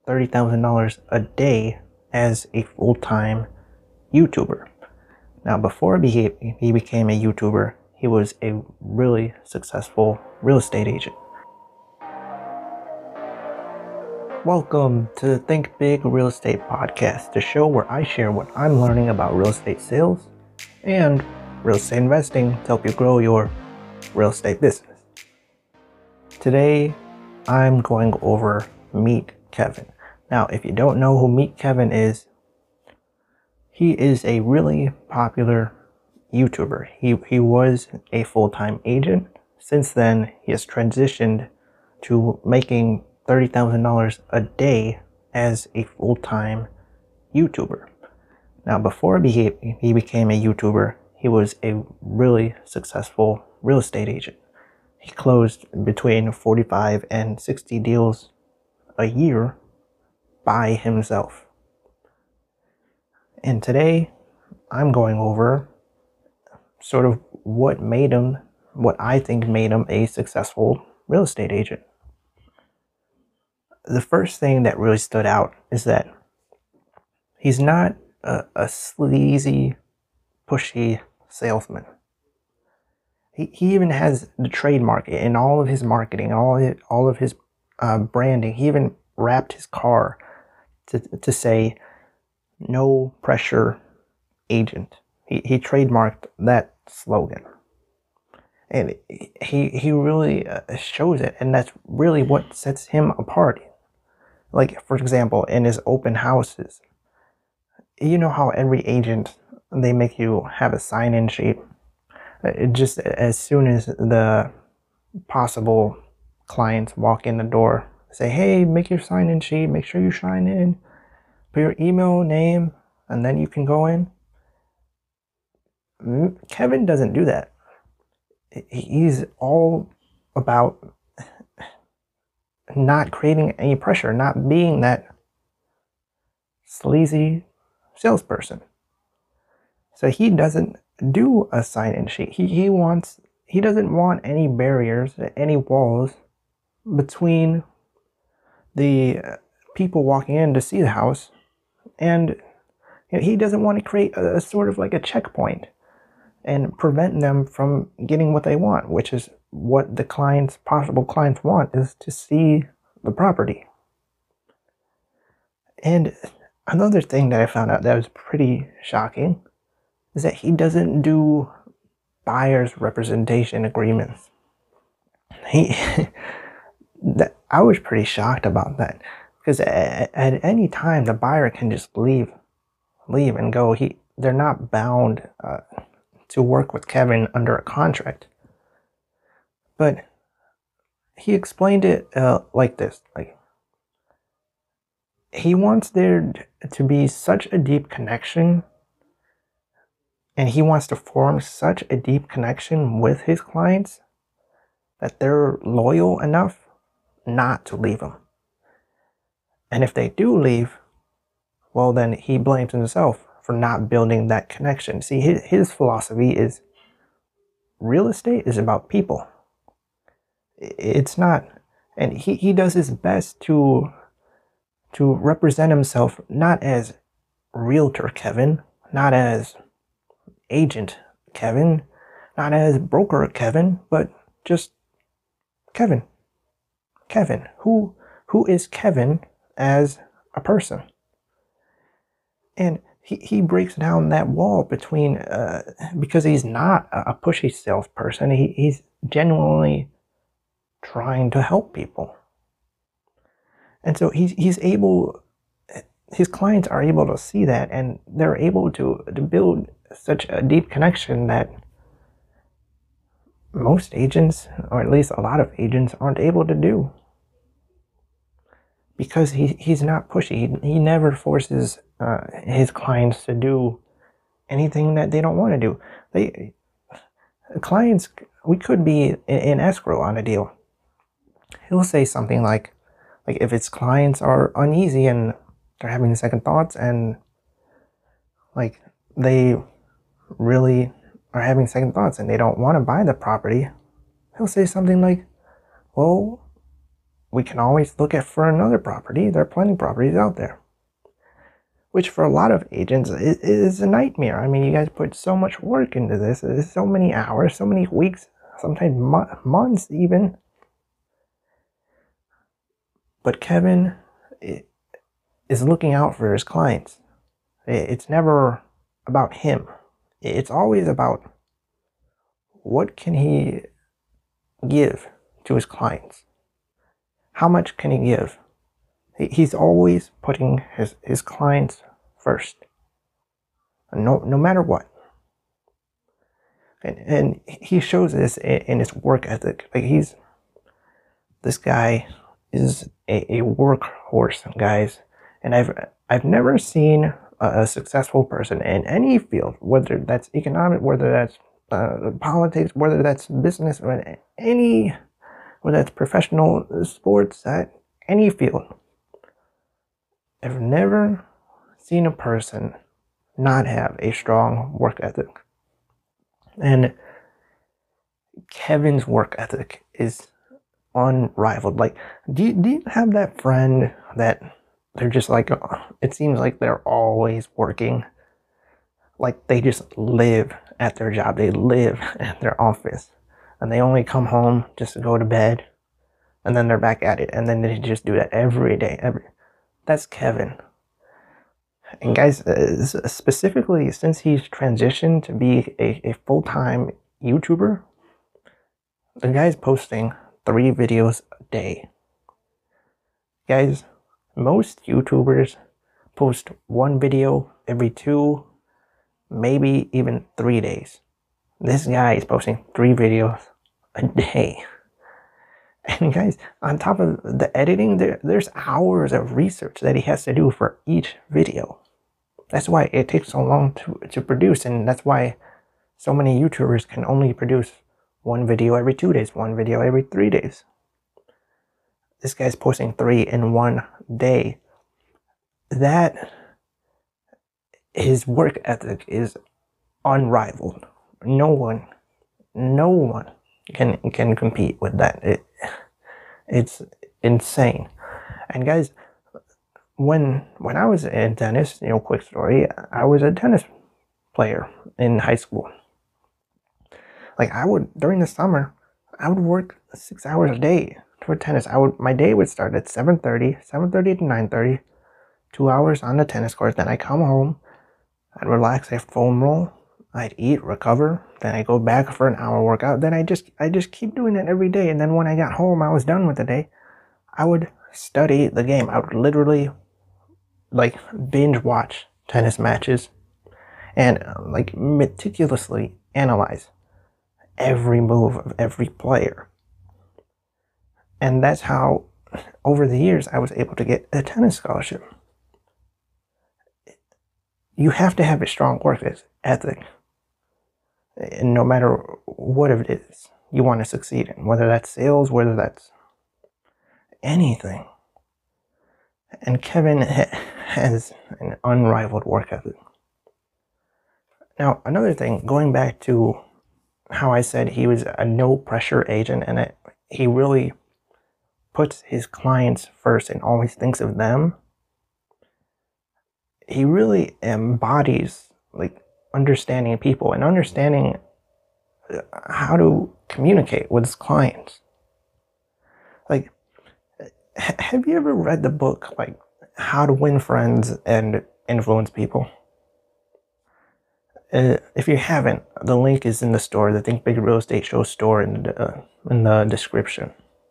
$30,000 a day as a full-time YouTuber. Now, before he became a YouTuber, he was a really successful real estate agent. Welcome to the Think Big Real Estate Podcast, the show where I share what I'm learning about real estate sales and real estate investing to help you grow your real estate business. Today, I'm going over Meet Kevin. Now, if you don't know who Meet Kevin is, he is a really popular YouTuber. He was a full-time agent. Since then, he has transitioned to making $30,000 a day as a full-time YouTuber. Now, before he became a YouTuber, he was a really successful real estate agent. He closed between 45 and 60 deals a year by himself. And today, I'm going over sort of what I think made him a successful real estate agent. The first thing that really stood out is that he's not a sleazy, pushy salesman. He even has the trademark in all of his marketing, all of his branding. He even wrapped his car to say, "No pressure agent." He trademarked that slogan. And he really shows it, and that's really what sets him apart. Like, for example, in his open houses, you know how every agent, they make you have a sign-in sheet. Just as soon as the possible clients walk in the door, say, "Hey, make your sign-in sheet, make sure you sign in, put your email, name, and then you can go in." Kevin doesn't do that. He's all about not creating any pressure, not being that sleazy salesperson. So he doesn't do a sign-in sheet. He doesn't want any barriers, any walls between the people walking in to see the house, and he doesn't want to create a sort of like a checkpoint and prevent them from getting what they want, which is what the possible clients want, is to see the property. And another thing that I found out that was pretty shocking is that he doesn't do buyer's representation agreements. I was pretty shocked about that, because at any time the buyer can just leave and go. They're not bound to work with Kevin under a contract. But he explained it like this: like, he wants there to be such a deep connection, and he wants to form such a deep connection with his clients that they're loyal enough not to leave him. And if they do leave, well, then he blames himself for not building that connection. See, his philosophy is real estate is about people. It's not, and he does his best to represent himself not as realtor Kevin, not as agent Kevin, not as broker Kevin, but just Kevin. Kevin. Who is Kevin as a person? And he breaks down that wall between, because he's not a pushy salesperson. He's genuinely trying to help people. And so he's able, his clients are able to see that, and they're able to build such a deep connection that most agents, or at least a lot of agents, aren't able to do. Because he's not pushy. He never forces his clients to do anything that they don't want to do. Clients, we could be in escrow on a deal. He'll say something like if his clients are uneasy and they're having second thoughts, and like they really are having second thoughts and they don't want to buy the property, he'll say something like, "Well, we can always look at for another property. There are plenty of properties out there. Which for a lot of agents is a nightmare. I mean, you guys put so much work into this. It's so many hours, so many weeks, sometimes months even. But Kevin is looking out for his clients. It's never about him. It's always about what can he give to his clients. How much can he give? He's always putting his clients first. No matter what. And he shows this in his work ethic. Like this guy is a workhorse, guys. And I've never seen a successful person in any field, whether that's economic, whether that's politics, whether that's business, or whether that's professional sports, any field. I've never seen a person not have a strong work ethic. And Kevin's work ethic is unrivaled. Like, do you have that friend that they're just like, it seems like they're always working? Like, they just live at their job. They live at their office. And they only come home just to go to bed. And then they're back at it. And then they just do that every day. That's Kevin. And guys, specifically since he's transitioned to be a full-time YouTuber, the guy's posting 3 videos a day. Guys, most YouTubers post 1 video every 2, maybe even 3 days. This guy is posting 3 videos a day. And guys, on top of the editing, there's hours of research that he has to do for each video. That's why it takes so long to produce, and that's why so many YouTubers can only produce 1 video every 2 days, 1 video every 3 days. This guy's posting 3 in 1 day. His work ethic is unrivaled. No one can compete with that. It's insane. And guys, when I was in tennis, quick story, I was a tennis player in high school. Like, during the summer, I would work 6 hours a day for tennis. My day would start at 7:30 to 9:30, 2 hours on the tennis court. Then I come home, I'd relax, I'd foam roll, I'd eat, recover, then I go back for an hour workout. Then I just keep doing it every day. And then when I got home, I was done with the day. I would study the game. I would literally like binge watch tennis matches and like meticulously analyze every move of every player. And that's how over the years I was able to get a tennis scholarship. You have to have a strong work ethic. And no matter what it is you want to succeed in, whether that's sales, whether that's anything. And Kevin has an unrivaled work ethic. Now, another thing, going back to how I said he was a no-pressure agent, and he really puts his clients first and always thinks of them. He really embodies like understanding people and understanding how to communicate with his clients. Like, have you ever read the book like How to Win Friends and Influence People? If you haven't, the link is in the store, the Think Big Real Estate Show store in the description.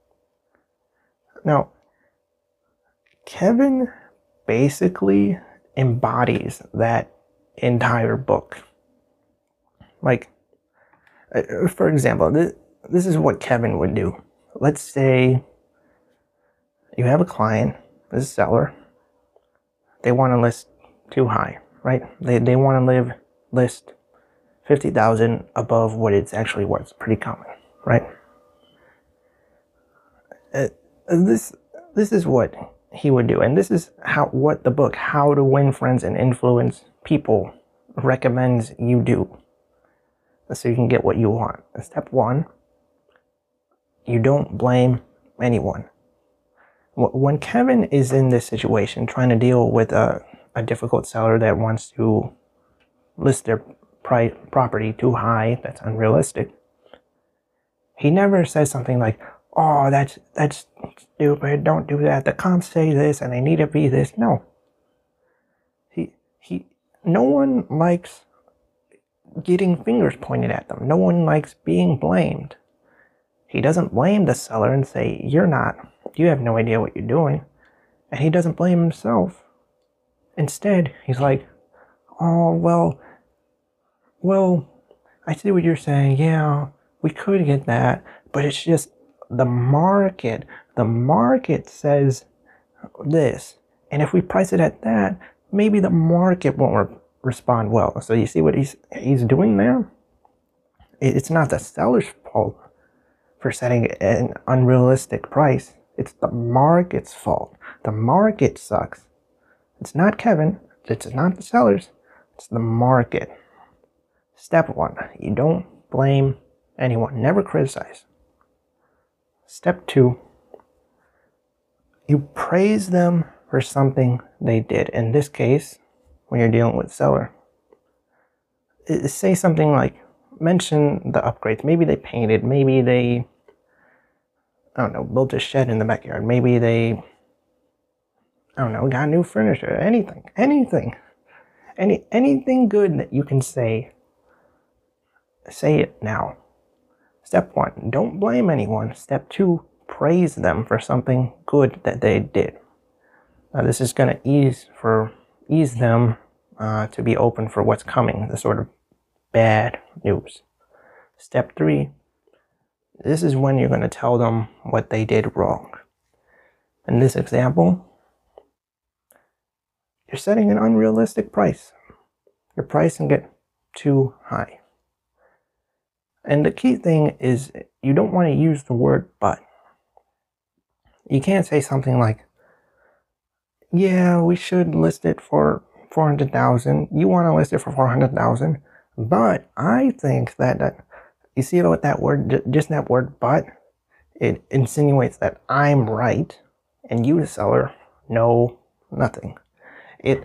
Now, Kevin basically embodies that entire book. Like, for example, this is what Kevin would do. Let's say you have a client, this is a seller. They want to list too high, right? They want to list $50,000 above what it's actually worth. Pretty common, right? This is what he would do, and this is what the book How to Win Friends and Influence People recommends you do, so you can get what you want. Step 1, you don't blame anyone. When Kevin is in this situation trying to deal with a difficult seller that wants to list their property too high, that's unrealistic, he never says something like, oh, that's stupid, don't do that, the comps say this and they need to be this. No. No one likes getting fingers pointed at them. No one likes being blamed. He doesn't blame the seller and say, you have no idea what you're doing. And he doesn't blame himself. Instead, he's like, oh, well, I see what you're saying. Yeah, we could get that, but it's just the market. The market says this. And if we price it at that, maybe the market won't respond well. So you see what he's doing there? It's not the seller's fault for setting an unrealistic price. It's the market's fault. The market sucks. It's not Kevin. It's not the sellers. It's the market. Step 1, you don't blame anyone. Never criticize. Step 2, you praise them for something they did. In this case, when you're dealing with seller, say something like, mention the upgrades. Maybe they painted, maybe they, I don't know, built a shed in the backyard. Maybe they, I don't know, got new furniture. Anything good that you can say it now. Step 1, don't blame anyone. Step 2, praise them for something good that they did. Now this is going to ease them to be open for what's coming, the sort of bad news. Step 3, this is when you're going to tell them what they did wrong. In this example, you're setting an unrealistic price. You're pricing it too high. And the key thing is you don't want to use the word but. You can't say something like, yeah, we should list it for 400,000. You want to list it for 400,000, but I think that you see what that word, just that word but, it insinuates that I'm right and you, the seller, know nothing. It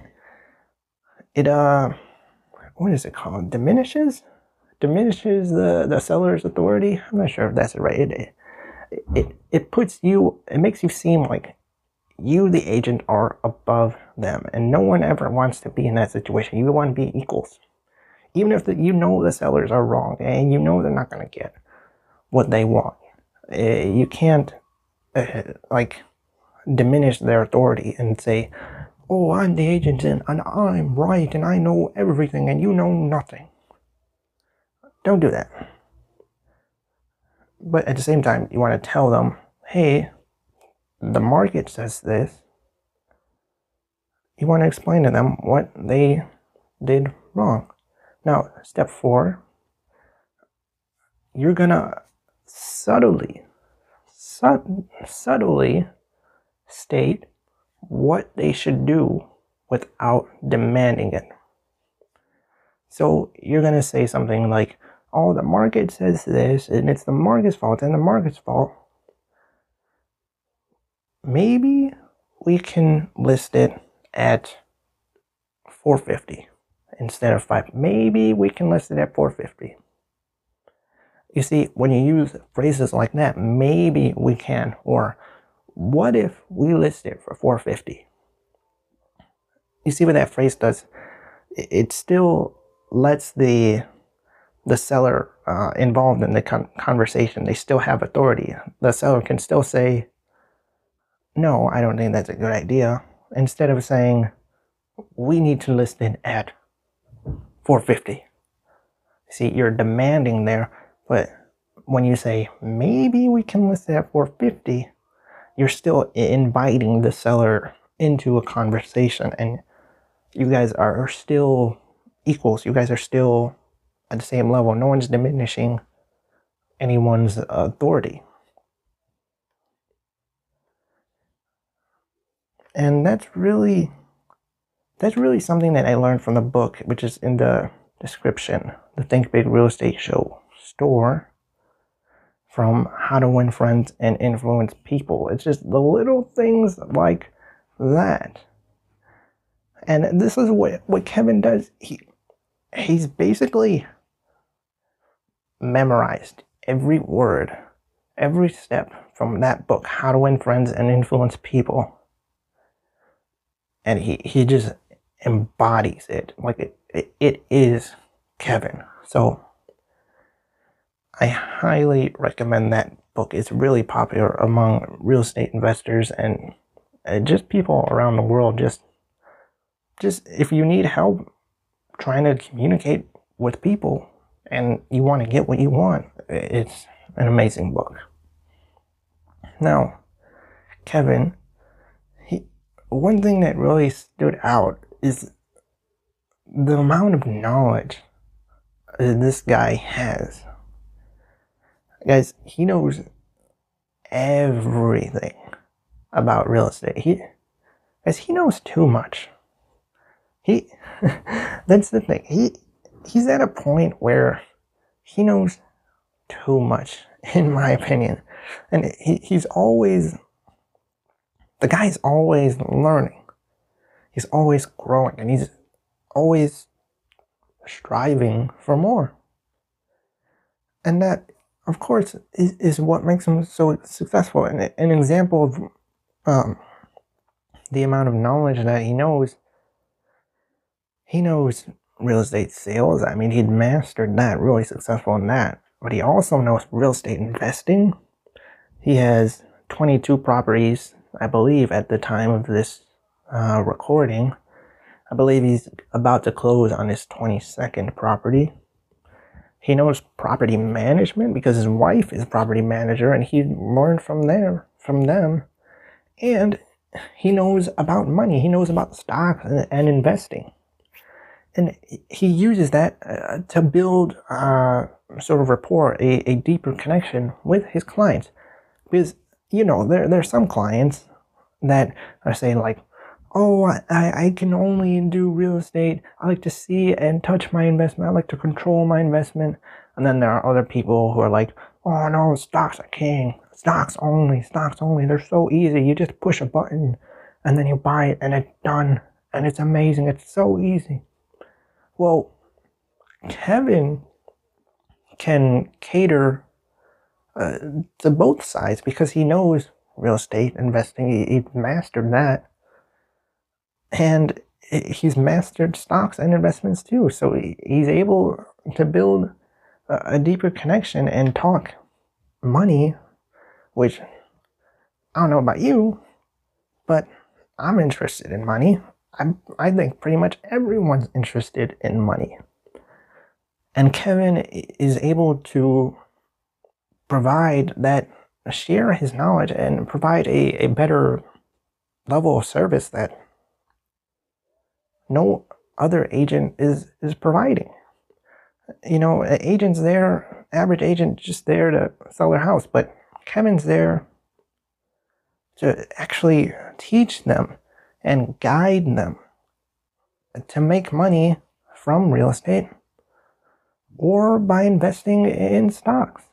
what is it called? Diminishes the seller's authority. I'm not sure if that's right. It puts you, it makes you seem like you, the agent, are above them, and no one ever wants to be in that situation. You want to be equals, even if you know the sellers are wrong and you know they're not going to get what they want. You can't like diminish their authority and say, oh, I'm the agent and I'm right and I know everything and you know nothing. Don't do that. But at the same time, you want to tell them, hey, the market says this. You want to explain to them what they did wrong. Now, step 4, you're gonna subtly state what they should do without demanding it. So you're gonna say something like, oh, the market says this and it's the market's fault and the market's fault. Maybe we can list it at 450 instead of 5. Maybe we can list it at 450. You see, when you use phrases like that, maybe we can, or what if we list it for 450? You see what that phrase does? It still lets the seller involved in the conversation. They still have authority. The seller can still say, no, I don't think that's a good idea, instead of saying, we need to list it at 450. See, you're demanding there, but when you say, maybe we can list it at 450, you're still inviting the seller into a conversation, and you guys are still equals. You guys are still at the same level. No one's diminishing anyone's authority. And that's really something that I learned from the book, which is in the description, the Think Big Real Estate Show store. from How to Win Friends and Influence People. It's just the little things like that. And this is what Kevin does. He's basically memorized every word, every step from that book, How to Win Friends and Influence People. And he just embodies it. Like it is Kevin. So I highly recommend that book. It's really popular among real estate investors and just people around the world. Just if you need help trying to communicate with people and you want to get what you want, it's an amazing book. Now, Kevin, one thing that really stood out is the amount of knowledge this guy has. Guys, he knows everything about real estate. He knows too much. That's the thing. He's at a point where he knows too much, in my opinion. And he's always, the guy's always learning. He's always growing, and he's always striving for more. And that, of course, is what makes him so successful. And an example of the amount of knowledge that he knows real estate sales. I mean, he'd mastered that, really successful in that. But he also knows real estate investing. He has 22 properties, I believe, at the time of this recording. I believe he's about to close on his 22nd property. He knows property management because his wife is a property manager, and he learned from them. And he knows about money. He knows about stocks and investing. And he uses that to build sort of rapport, a deeper connection with his clients. Because, there are some clients that are saying like, oh, I can only do real estate. I like to see and touch my investment. I like to control my investment. And then there are other people who are like, oh no, stocks are king. Stocks only. They're so easy. You just push a button and then you buy it and it's done. And it's amazing. It's so easy. Well, Kevin can cater to both sides because he knows real estate investing. He mastered that. And he's mastered stocks and investments too. So he's able to build a deeper connection and talk money, which I don't know about you, but I'm interested in money. I think pretty much everyone's interested in money. And Kevin is able to provide that, share his knowledge and provide a better level of service that no other agent is providing. Agents there, average agent just there to sell their house, but Kevin's there to actually teach them and guide them to make money from real estate or by investing in stocks.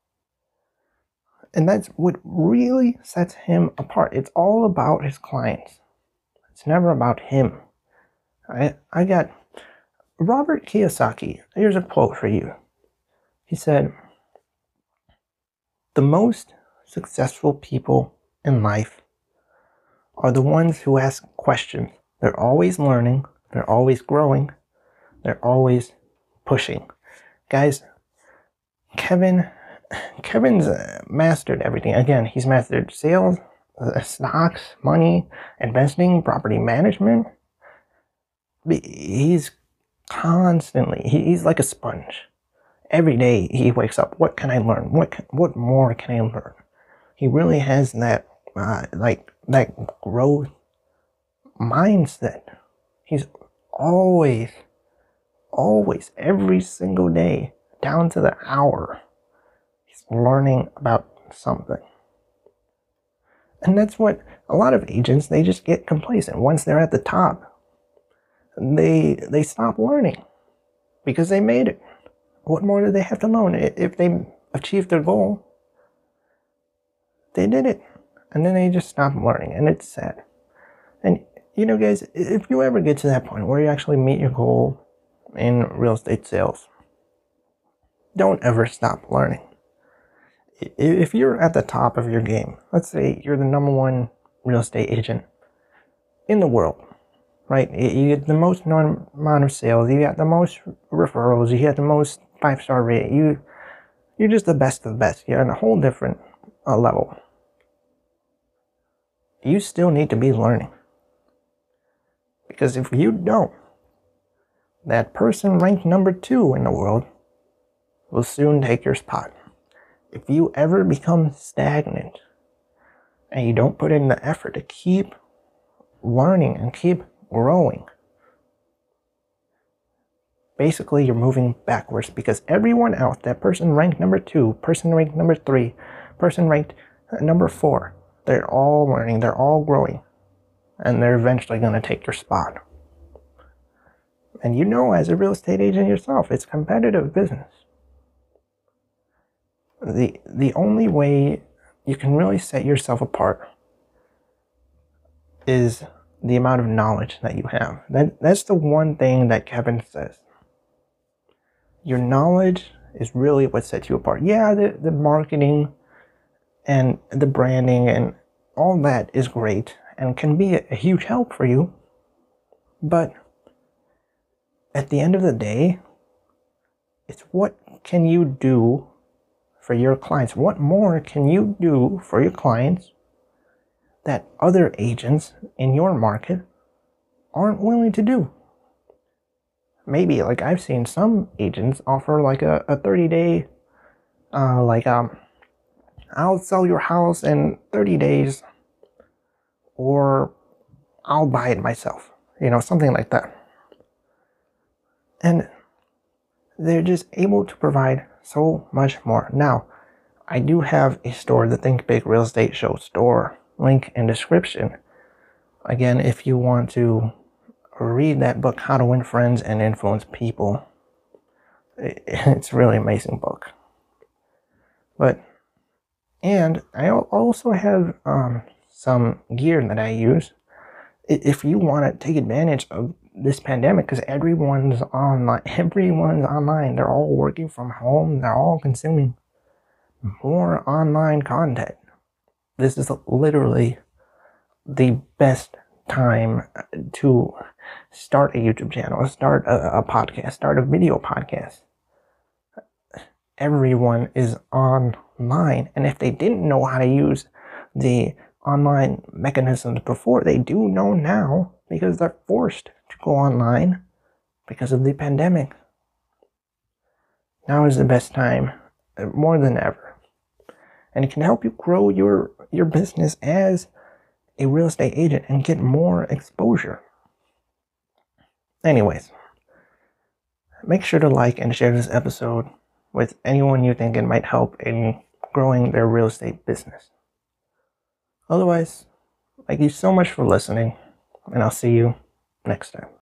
And that's what really sets him apart. It's all about his clients. It's never about him. I got Robert Kiyosaki. Here's a quote for you. He said, "The most successful people in life are the ones who ask questions. They're always learning. They're always growing. They're always pushing." Guys, Kevin's mastered everything. Again, he's mastered sales, stocks, money, investing, property management. He's constantly, he's like a sponge. Every day he wakes up, what can I learn? What more can I learn? He really has that that growth mindset. He's always, every single day, down to the hour, he's learning about something. And that's what a lot of agents, they just get complacent. Once they're at the top, they stop learning because they made it. What more do they have to learn? If they achieve their goal, they did it. And then they just stopped learning, and it's sad. And guys, if you ever get to that point where you actually meet your goal in real estate sales, don't ever stop learning. If you're at the top of your game, let's say you're the number one real estate agent in the world, right? You get the most amount of sales, you got the most referrals, you get the most 5-star rate, you're just the best of the best. You're on a whole different level. You still need to be learning. Because if you don't, that person ranked number 2 in the world will soon take your spot. If you ever become stagnant and you don't put in the effort to keep learning and keep growing, basically you're moving backwards, because everyone else, that person ranked number 2, person ranked number 3, person ranked number 4, they're all learning, they're all growing, and they're eventually going to take your spot. And as a real estate agent yourself, it's competitive business. The only way you can really set yourself apart is the amount of knowledge that you have. That's the one thing that Kevin says. Your knowledge is really what sets you apart. Yeah, the marketing and the branding and all that is great and can be a huge help for you. But at the end of the day, it's what can you do for your clients? What more can you do for your clients that other agents in your market aren't willing to do? Maybe, like, I've seen some agents offer like a 30-day, I'll sell your house in 30 days, or I'll buy it myself, something like that. And they're just able to provide so much more. Now, I do have a store, the Think Big Real Estate Show store, link in description. Again, if you want to read that book, How to Win Friends and Influence People, it's a really amazing book. And I also have some gear that I use if you want to take advantage of this pandemic, because everyone's online, they're all working from home, they're all consuming more online content. This is literally the best time to start a YouTube channel, start a podcast, start a video podcast. Everyone is online, and if they didn't know how to use the online mechanisms before, they do know now, because they're forced to go online because of the pandemic. Now is the best time, more than ever. And it can help you grow your business as a real estate agent and get more exposure. Anyways, make sure to like and share this episode with anyone you think it might help in growing their real estate business. Otherwise, thank you so much for listening, and I'll see you next time.